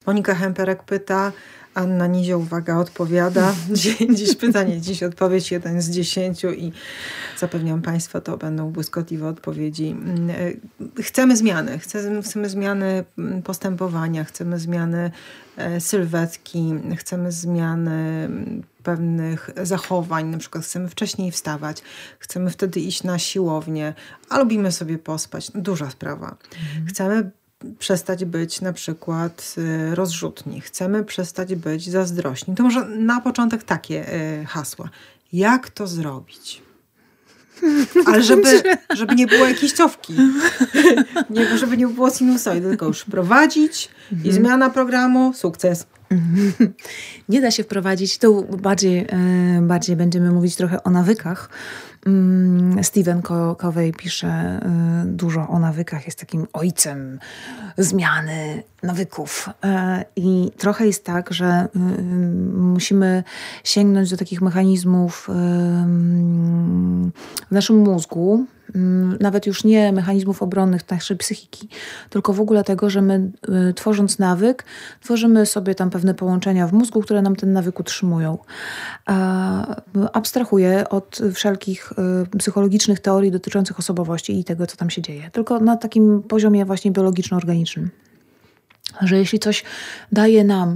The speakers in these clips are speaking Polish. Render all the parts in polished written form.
Monika Hemperek pyta, Anna Nizio, uwaga, odpowiada. Dziś pytanie, dziś odpowiedź 1 z 10 i zapewniam Państwa, to będą błyskotliwe odpowiedzi. Chcemy zmiany. Chcemy zmiany postępowania, chcemy zmiany sylwetki, chcemy zmiany pewnych zachowań. Na przykład chcemy wcześniej wstawać, chcemy wtedy iść na siłownię, a lubimy sobie pospać. Duża sprawa. Chcemy przestać być na przykład rozrzutni. Chcemy przestać być zazdrośni. To może na początek takie hasła. Jak to zrobić? Ale żeby nie było jakiejś cofki. Żeby nie było sinusoidy, tylko już wprowadzić i zmiana programu, sukces. Nie da się wprowadzić. Tu bardziej będziemy mówić trochę o nawykach. Stephen Covey pisze dużo o nawykach. Jest takim ojcem zmiany nawyków. I trochę jest tak, że musimy sięgnąć do takich mechanizmów w naszym mózgu, nawet już nie mechanizmów obronnych naszej psychiki, tylko w ogóle tego, że my tworząc nawyk, tworzymy sobie tam pewne połączenia w mózgu, które nam ten nawyk utrzymują. Abstrahuję od wszelkich psychologicznych teorii dotyczących osobowości i tego, co tam się dzieje. Tylko na takim poziomie właśnie biologiczno-organicznym. Że jeśli coś daje nam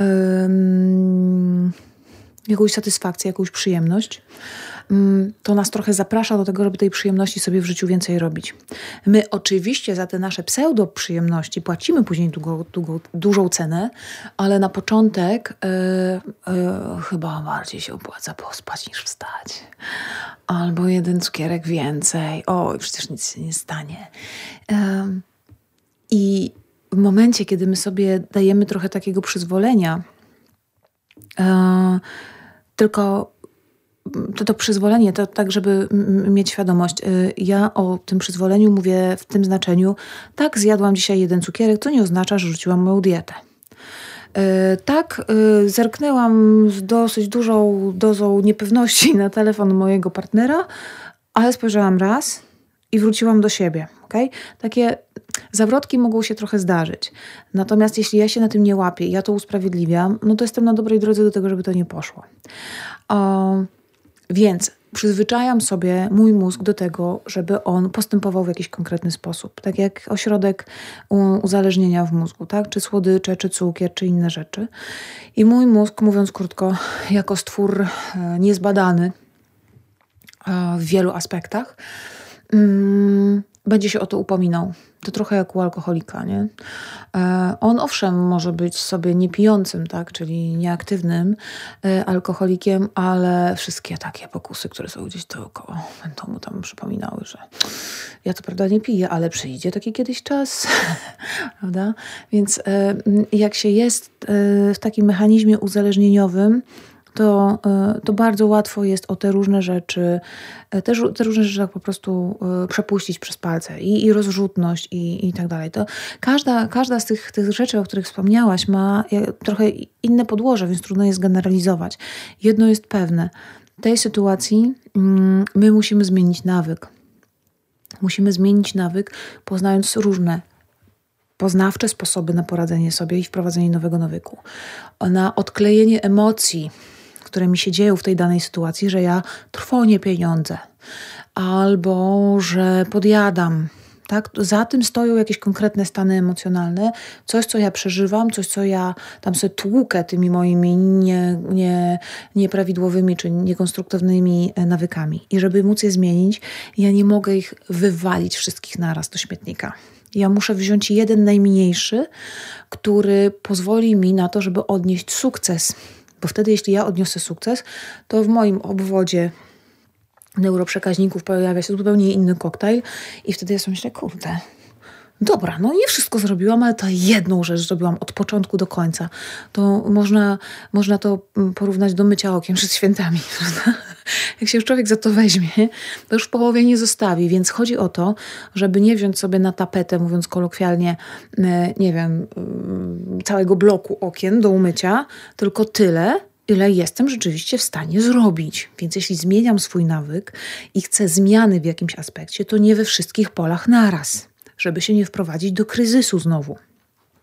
jakąś satysfakcję, jakąś przyjemność, to nas trochę zaprasza do tego, żeby tej przyjemności sobie w życiu więcej robić. My oczywiście za te nasze pseudo-przyjemności płacimy później dużą cenę, ale na początek chyba bardziej się opłaca pospać niż wstać. Albo jeden cukierek więcej. Oj, przecież nic się nie stanie. I w momencie, kiedy my sobie dajemy trochę takiego przyzwolenia, tylko to przyzwolenie, to tak, żeby mieć świadomość. Ja o tym przyzwoleniu mówię w tym znaczeniu, tak, zjadłam dzisiaj jeden cukierek, to nie oznacza, że rzuciłam moją dietę. Tak, zerknęłam z dosyć dużą dozą niepewności na telefon mojego partnera, ale spojrzałam raz i wróciłam do siebie. Okay? Takie zawrotki mogą się trochę zdarzyć. Natomiast jeśli ja się na tym nie łapię i ja to usprawiedliwiam, no to jestem na dobrej drodze do tego, żeby to nie poszło. Więc przyzwyczajam sobie mój mózg do tego, żeby on postępował w jakiś konkretny sposób. Tak jak ośrodek uzależnienia w mózgu, tak? Czy słodycze, czy cukier, czy inne rzeczy. I mój mózg, mówiąc krótko, jako stwór niezbadany w wielu aspektach, będzie się o to upominał. To trochę jak u alkoholika, nie? On owszem może być sobie niepijącym, tak? Czyli nieaktywnym alkoholikiem, ale wszystkie takie pokusy, które są gdzieś dookoła, będą mu tam przypominały, że ja to prawda nie piję, ale przyjdzie taki kiedyś czas, prawda? Więc jak się jest w takim mechanizmie uzależnieniowym, to bardzo łatwo jest o te różne rzeczy, tak po prostu przepuścić przez palce i rozrzutność i tak dalej. To każda z tych rzeczy, o których wspomniałaś, ma trochę inne podłoże, więc trudno jest generalizować. Jedno jest pewne. W tej sytuacji my musimy zmienić nawyk. Musimy zmienić nawyk, poznając różne poznawcze sposoby na poradzenie sobie i wprowadzenie nowego nawyku. Na odklejenie emocji, które mi się dzieją w tej danej sytuacji, że ja trwonię pieniądze albo że podjadam. Tak? Za tym stoją jakieś konkretne stany emocjonalne, coś, co ja przeżywam, coś, co ja tam sobie tłukę tymi moimi nieprawidłowymi czy niekonstruktywnymi nawykami. I żeby móc je zmienić, ja nie mogę ich wywalić wszystkich naraz do śmietnika. Ja muszę wziąć jeden najmniejszy, który pozwoli mi na to, żeby odnieść sukces. Bo wtedy, jeśli ja odniosę sukces, to w moim obwodzie neuroprzekaźników pojawia się zupełnie inny koktajl i wtedy ja sobie myślę, kurde, dobra, no nie wszystko zrobiłam, ale to jedną rzecz zrobiłam od początku do końca. To można to porównać do mycia okien przed świętami, prawda? Jak się już człowiek za to weźmie, to już w połowie nie zostawi, więc chodzi o to, żeby nie wziąć sobie na tapetę, mówiąc kolokwialnie, nie wiem, całego bloku okien do umycia, tylko tyle, ile jestem rzeczywiście w stanie zrobić. Więc jeśli zmieniam swój nawyk i chcę zmiany w jakimś aspekcie, to nie we wszystkich polach naraz, żeby się nie wprowadzić do kryzysu znowu.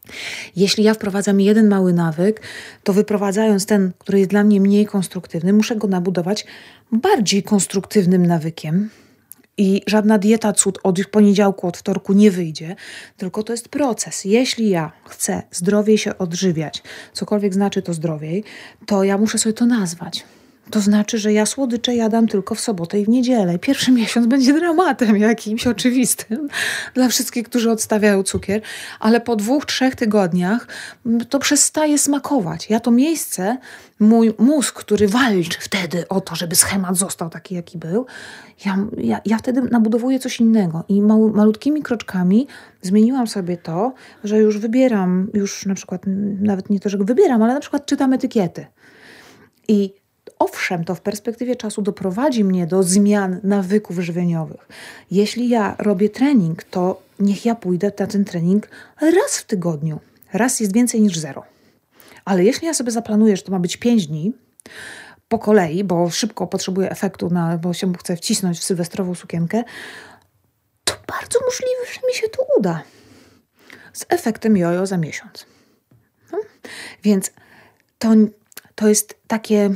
Jeśli ja wprowadzam jeden mały nawyk, to wyprowadzając ten, który jest dla mnie mniej konstruktywny, muszę go nabudować bardziej konstruktywnym nawykiem. I żadna dieta cud od poniedziałku, od wtorku nie wyjdzie, tylko to jest proces. Jeśli ja chcę zdrowiej się odżywiać, cokolwiek znaczy to zdrowiej, to ja muszę sobie to nazwać. To znaczy, że ja słodycze jadam tylko w sobotę i w niedzielę. Pierwszy miesiąc będzie dramatem jakimś oczywistym dla wszystkich, którzy odstawiają cukier, ale po 2-3 tygodniach to przestaje smakować. Ja to miejsce, mój mózg, który walczy wtedy o to, żeby schemat został taki, jaki był, ja wtedy nabudowuję coś innego i malutkimi kroczkami zmieniłam sobie to, że już wybieram, już na przykład, nawet nie to, że wybieram, ale na przykład czytam etykiety. I owszem, to w perspektywie czasu doprowadzi mnie do zmian nawyków żywieniowych. Jeśli ja robię trening, to niech ja pójdę na ten trening raz w tygodniu. Raz jest więcej niż 0. Ale jeśli ja sobie zaplanuję, że to ma być 5 dni po kolei, bo szybko potrzebuję efektu, bo się chcę wcisnąć w sylwestrową sukienkę, to bardzo możliwe, że mi się to uda. Z efektem jojo za miesiąc. No? Więc to jest takie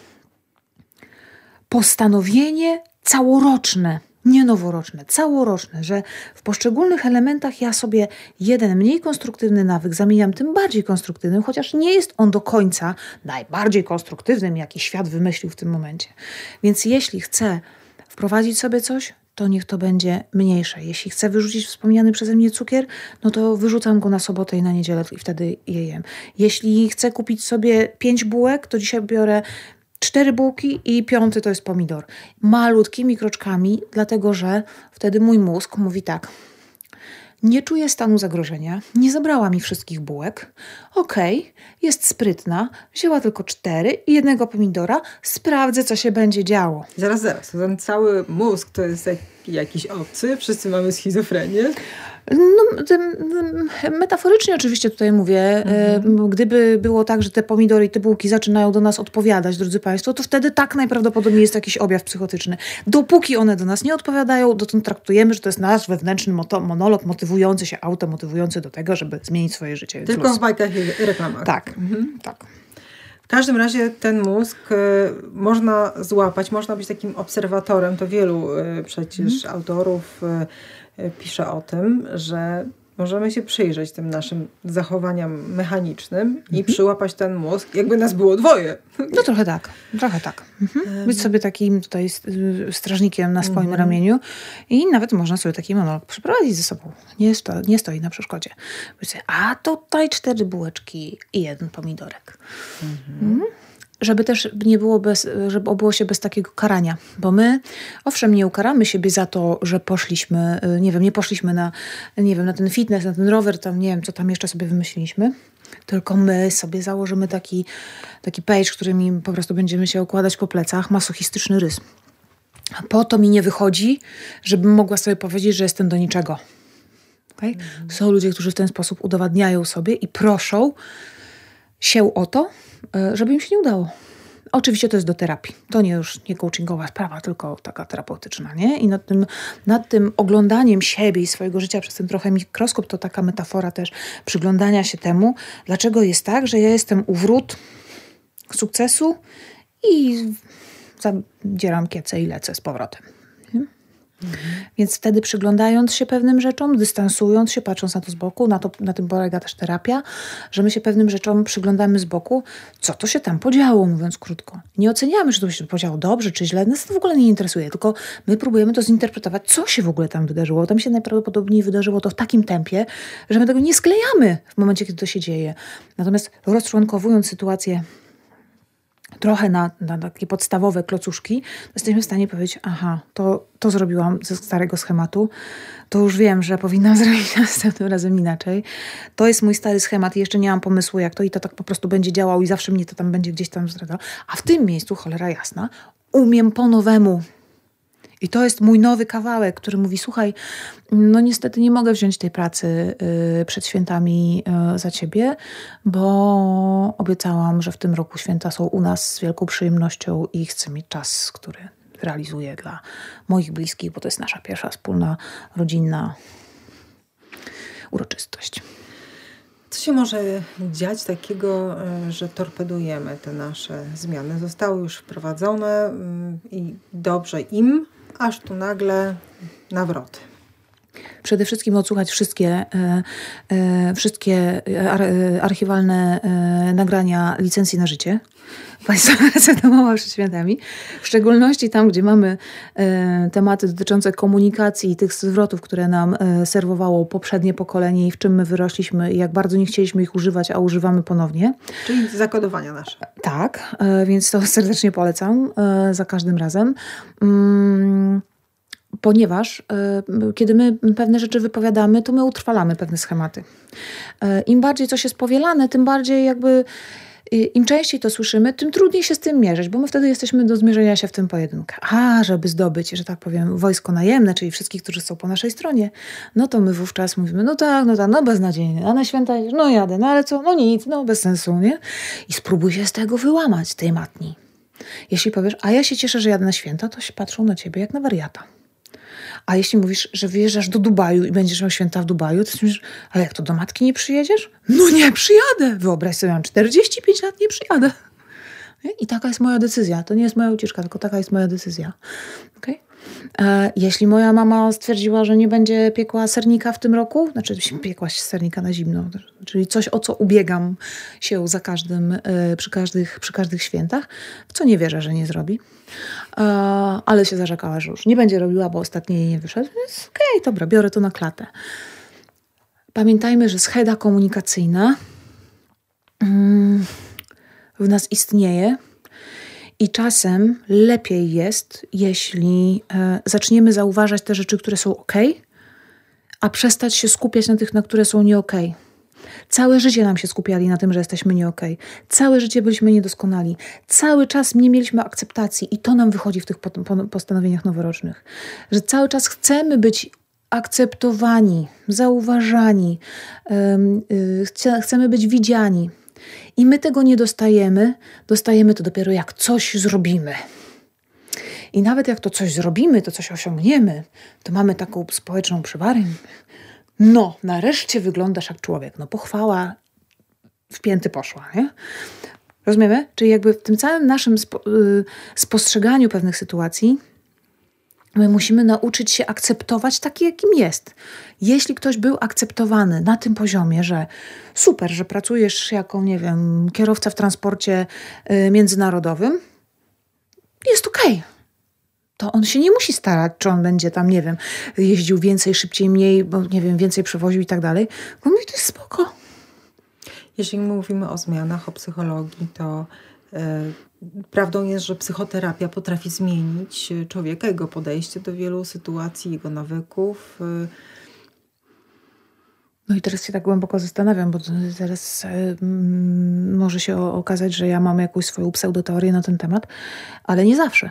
postanowienie całoroczne, nie noworoczne, całoroczne, że w poszczególnych elementach ja sobie jeden mniej konstruktywny nawyk zamieniam tym bardziej konstruktywnym, chociaż nie jest on do końca najbardziej konstruktywnym, jaki świat wymyślił w tym momencie. Więc jeśli chcę wprowadzić sobie coś, to niech to będzie mniejsze. Jeśli chcę wyrzucić wspomniany przeze mnie cukier, no to wyrzucam go na sobotę i na niedzielę i wtedy je jem. Jeśli chcę kupić sobie 5 bułek, to dzisiaj biorę 4 bułki i 5 to jest pomidor. Malutkimi kroczkami, dlatego że wtedy mój mózg mówi tak: nie czuję stanu zagrożenia, nie zabrała mi wszystkich bułek, jest sprytna, wzięła tylko 4 i 1 pomidora, sprawdzę, co się będzie działo. Zaraz. Ten cały mózg to jest jakiś obcy? Wszyscy mamy schizofrenię? No, metaforycznie oczywiście tutaj mówię. Gdyby było tak, że te pomidory i te bułki zaczynają do nas odpowiadać, drodzy Państwo, to wtedy tak najprawdopodobniej jest jakiś objaw psychotyczny. Dopóki one do nas nie odpowiadają, dotąd traktujemy, że to jest nasz wewnętrzny monolog motywujący się, automotywujący do tego, żeby zmienić swoje życie. Tylko w bajkach i reklamach. Tak, tak. W każdym razie ten mózg można złapać, można być takim obserwatorem. To wielu przecież autorów pisze o tym, że możemy się przyjrzeć tym naszym zachowaniom mechanicznym i przyłapać ten mózg, jakby nas było 2. No trochę tak. Być sobie takim tutaj strażnikiem na swoim ramieniu i nawet można sobie taki monolog przeprowadzić ze sobą. Nie stoi na przeszkodzie. Być sobie, a tutaj 4 bułeczki i 1 pomidorek. Żeby też nie było żeby obyło się bez takiego karania. Bo my, owszem, nie ukaramy siebie za to, że poszliśmy, nie poszliśmy na ten fitness, na ten rower, tam nie wiem, co tam jeszcze sobie wymyśliliśmy. Tylko my sobie założymy taki page, którymi po prostu będziemy się okładać po plecach, masochistyczny rys. A po to mi nie wychodzi, żebym mogła sobie powiedzieć, że jestem do niczego. Okay? Są ludzie, którzy w ten sposób udowadniają sobie i proszą się o to, żeby im się nie udało. Oczywiście to jest do terapii. To już nie coachingowa sprawa, tylko taka terapeutyczna, nie? I nad tym oglądaniem siebie i swojego życia przez ten trochę mikroskop, to taka metafora też przyglądania się temu, dlaczego jest tak, że ja jestem u wrót sukcesu i zadzieram kiecę i lecę z powrotem. Więc wtedy przyglądając się pewnym rzeczom, dystansując się, patrząc na to z boku, na tym polega też terapia, że my się pewnym rzeczom przyglądamy z boku, co to się tam podziało, mówiąc krótko. Nie oceniamy, że to się podziało dobrze czy źle, nas to w ogóle nie interesuje, tylko my próbujemy to zinterpretować, co się w ogóle tam wydarzyło. Tam się najprawdopodobniej wydarzyło to w takim tempie, że my tego nie sklejamy w momencie, kiedy to się dzieje. Natomiast rozczłonkowując sytuację trochę na takie podstawowe klocuszki, jesteśmy w stanie powiedzieć, to zrobiłam ze starego schematu, to już wiem, że powinnam zrobić następnym razem inaczej. To jest mój stary schemat i jeszcze nie mam pomysłu, jak to i to tak po prostu będzie działał i zawsze mnie to tam będzie gdzieś tam zdradzał. A w tym miejscu, cholera jasna, umiem po nowemu. I to jest mój nowy kawałek, który mówi, słuchaj, no niestety nie mogę wziąć tej pracy przed świętami za ciebie, bo obiecałam, że w tym roku święta są u nas z wielką przyjemnością i chcę mieć czas, który realizuję dla moich bliskich, bo to jest nasza pierwsza wspólna, rodzinna uroczystość. Co się może dziać takiego, że torpedujemy te nasze zmiany? Zostały już wprowadzone i dobrze im, aż tu nagle nawroty. Przede wszystkim odsłuchać wszystkie archiwalne nagrania licencji na życie. Państwa recytowała przed świętami. W szczególności tam, gdzie mamy tematy dotyczące komunikacji i tych zwrotów, które nam serwowało poprzednie pokolenie i w czym my wyrośliśmy i jak bardzo nie chcieliśmy ich używać, a używamy ponownie. Czyli zakodowania nasze. Tak, więc to serdecznie polecam za każdym razem. Ponieważ kiedy my pewne rzeczy wypowiadamy, to my utrwalamy pewne schematy. Im bardziej coś jest powielane, tym bardziej im częściej to słyszymy, tym trudniej się z tym mierzyć, bo my wtedy jesteśmy do zmierzenia się w tym pojedynku. A żeby zdobyć, że tak powiem, wojsko najemne, czyli wszystkich, którzy są po naszej stronie, no to my wówczas mówimy, no tak, beznadziejnie, a na święta, no jadę, no ale co, no nic, no bez sensu, nie? I spróbuj się z tego wyłamać, tej matni. Jeśli powiesz, a ja się cieszę, że jadę na święta, to się patrzą na ciebie jak na wariata. A jeśli mówisz, że wyjeżdżasz do Dubaju i będziesz miał święta w Dubaju, to myślisz, a jak to do matki nie przyjedziesz? No nie przyjadę! Wyobraź sobie, mam 45 lat, nie przyjadę. I taka jest moja decyzja. To nie jest moja ucieczka, tylko taka jest moja decyzja. Okay? Jeśli moja mama stwierdziła, że nie będzie piekła sernika w tym roku, znaczy piekła sernika na zimno, czyli coś, o co ubiegam się za każdym, przy każdych świętach, w co nie wierzę, że nie zrobi. Ale się zarzekała, że już nie będzie robiła, bo ostatnio jej nie wyszedł. Więc okej, dobra, biorę to na klatę. Pamiętajmy, że scheda komunikacyjna w nas istnieje i czasem lepiej jest, jeśli zaczniemy zauważać te rzeczy, które są okej, a przestać się skupiać na tych, na które są nie okej. Całe życie nam się skupiali na tym, że jesteśmy nie okej. Całe życie byliśmy niedoskonali. Cały czas nie mieliśmy akceptacji i to nam wychodzi w tych postanowieniach noworocznych. Że cały czas chcemy być akceptowani, zauważani, chcemy być widziani. I my tego nie dostajemy. Dostajemy to dopiero jak coś zrobimy. I nawet jak to coś zrobimy, to coś osiągniemy, to mamy taką społeczną przywarę. No, nareszcie wyglądasz jak człowiek. No, pochwała w pięty poszła, nie? Rozumiemy? Czyli jakby w tym całym naszym spostrzeganiu pewnych sytuacji my musimy nauczyć się akceptować taki, jakim jest. Jeśli ktoś był akceptowany na tym poziomie, że super, że pracujesz jako, nie wiem, kierowca w transporcie międzynarodowym, jest okej. To on się nie musi starać, czy on będzie tam, nie wiem, jeździł więcej, szybciej, mniej, bo nie wiem, więcej przewoził i tak dalej. Bo mówi, to jest spoko. Jeśli mówimy o zmianach, o psychologii, to prawdą jest, że psychoterapia potrafi zmienić człowieka, jego podejście do wielu sytuacji, jego nawyków. No i teraz się tak głęboko zastanawiam, bo teraz może się okazać, że ja mam jakąś swoją pseudoteorię na ten temat, ale nie zawsze.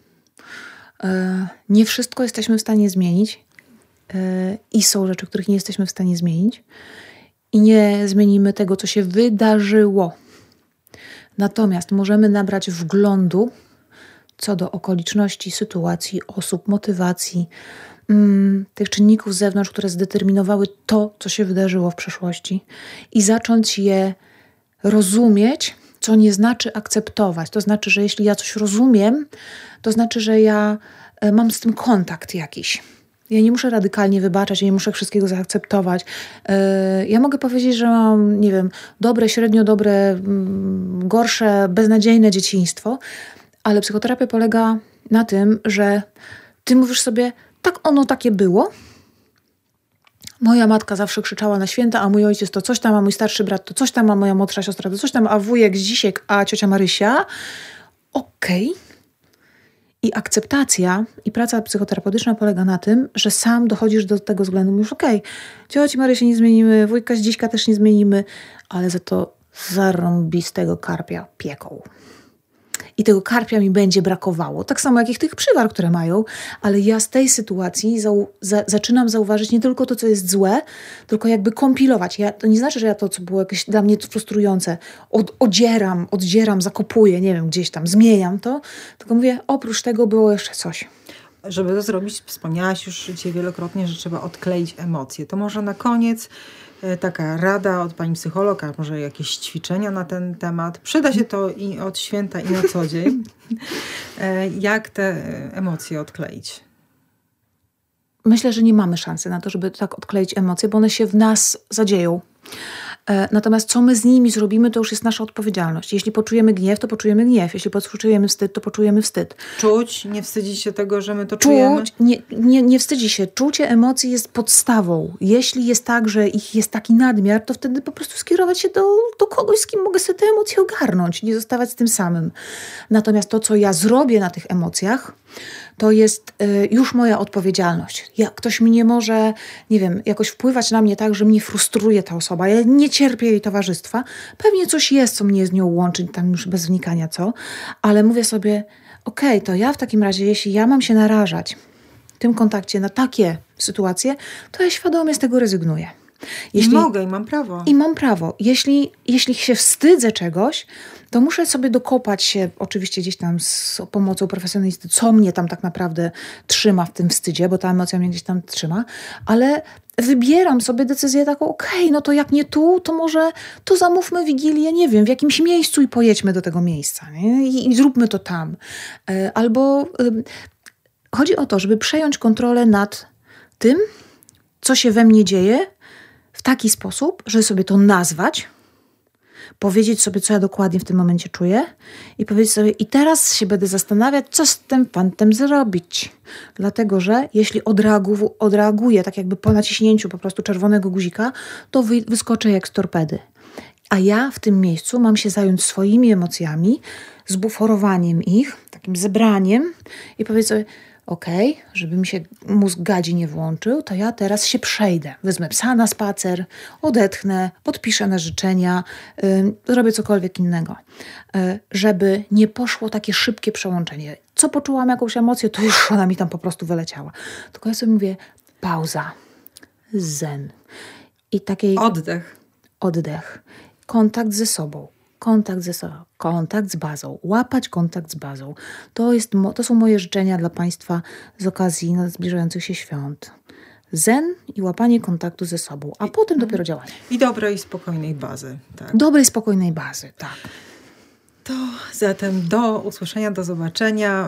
Nie wszystko jesteśmy w stanie zmienić i są rzeczy, których nie jesteśmy w stanie zmienić i nie zmienimy tego, co się wydarzyło. Natomiast możemy nabrać wglądu co do okoliczności, sytuacji, osób, motywacji, tych czynników z zewnątrz, które zdeterminowały to, co się wydarzyło w przeszłości i zacząć je rozumieć, co nie znaczy akceptować. To znaczy, że jeśli ja coś rozumiem, to znaczy, że ja mam z tym kontakt jakiś. Ja nie muszę radykalnie wybaczać, ja nie muszę wszystkiego zaakceptować. Ja mogę powiedzieć, że mam, nie wiem, dobre, średnio dobre, gorsze, beznadziejne dzieciństwo, ale psychoterapia polega na tym, że ty mówisz sobie, tak ono takie było. Moja matka zawsze krzyczała na święta, a mój ojciec to coś tam, a mój starszy brat to coś tam, a moja młodsza siostra to coś tam, a wujek Zdzisiek, a ciocia Marysia. Okej. I akceptacja i praca psychoterapeutyczna polega na tym, że sam dochodzisz do tego względu, mówisz, cioci Marysi nie zmienimy, wujka Zdziśka też nie zmienimy, ale za to zarąbistego karpia pieką. I tego karpia mi będzie brakowało. Tak samo jak ich tych przywar, które mają, ale ja z tej sytuacji zaczynam zauważyć nie tylko to, co jest złe, tylko jakby kompilować. To nie znaczy, że ja to, co było jakieś dla mnie frustrujące, oddzieram, zakopuję, nie wiem, gdzieś tam, zmieniam to, tylko mówię, oprócz tego było jeszcze coś. Żeby to zrobić, wspomniałaś już dzisiaj wielokrotnie, że trzeba odkleić emocje. To może na koniec taka rada od pani psychologa, może jakieś ćwiczenia na ten temat. Przyda się to i od święta, i na co dzień. Jak te emocje odkleić? Myślę, że nie mamy szansy na to, żeby tak odkleić emocje, bo one się w nas zadzieją. Natomiast co my z nimi zrobimy, to już jest nasza odpowiedzialność. Jeśli poczujemy gniew, to poczujemy gniew. Jeśli poczujemy wstyd, to poczujemy wstyd. Czuć, nie wstydzić się tego, że my to czujemy? Nie wstydzi się. Czucie emocji jest podstawą. Jeśli jest tak, że ich jest taki nadmiar, to wtedy po prostu skierować się do kogoś, z kim mogę sobie te emocje ogarnąć. Nie zostawać z tym samym. Natomiast to, co ja zrobię na tych emocjach, to jest już moja odpowiedzialność. Ktoś mi nie może, nie wiem, jakoś wpływać na mnie tak, że mnie frustruje ta osoba. Ja nie cierpię jej towarzystwa. Pewnie coś jest, co mnie z nią łączy, tam już bez wnikania co. Ale mówię sobie, okej, to ja w takim razie, jeśli ja mam się narażać w tym kontakcie na takie sytuacje, to ja świadomie z tego rezygnuję. Mogę i mam prawo. I mam prawo. Jeśli się wstydzę czegoś, to muszę sobie dokopać się, oczywiście gdzieś tam z pomocą profesjonalisty, co mnie tam tak naprawdę trzyma w tym wstydzie, bo ta emocja mnie gdzieś tam trzyma, ale wybieram sobie decyzję taką, okej, no to jak nie tu, to może to zamówmy Wigilię, nie wiem, w jakimś miejscu i pojedźmy do tego miejsca, nie? I zróbmy to tam. Albo chodzi o to, żeby przejąć kontrolę nad tym, co się we mnie dzieje, w taki sposób, żeby sobie to nazwać, powiedzieć sobie, co ja dokładnie w tym momencie czuję i powiedzieć sobie, i teraz się będę zastanawiać, co z tym fantem zrobić. Dlatego, że jeśli odreaguję tak jakby po naciśnięciu po prostu czerwonego guzika, to wyskoczę jak z torpedy. A ja w tym miejscu mam się zająć swoimi emocjami, zbuforowaniem ich, takim zebraniem i powiedzieć sobie, okej, żeby mi się mózg gadzi nie włączył, to ja teraz się przejdę. Wezmę psa na spacer, odetchnę, podpiszę na życzenia, zrobię cokolwiek innego. Żeby nie poszło takie szybkie przełączenie. Co poczułam jakąś emocję, to już ona mi tam po prostu wyleciała. Tylko ja sobie mówię, pauza, zen. I takiej... Oddech. Kontakt ze sobą. Kontakt z bazą. Łapać kontakt z bazą. To są moje życzenia dla Państwa z okazji zbliżających się świąt. Zen i łapanie kontaktu ze sobą, a potem dopiero działanie. I dobrej, spokojnej bazy. Tak. Dobrej, spokojnej bazy, tak. To zatem do usłyszenia, do zobaczenia.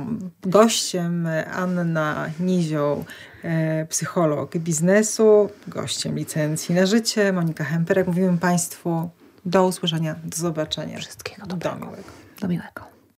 Gościem Anna Nizioł, psycholog biznesu, gościem licencji na życie, Monika Hemperek. Mówimy Państwu do usłyszenia, do zobaczenia. Wszystkiego dobrego. Do miłego. Do miłego.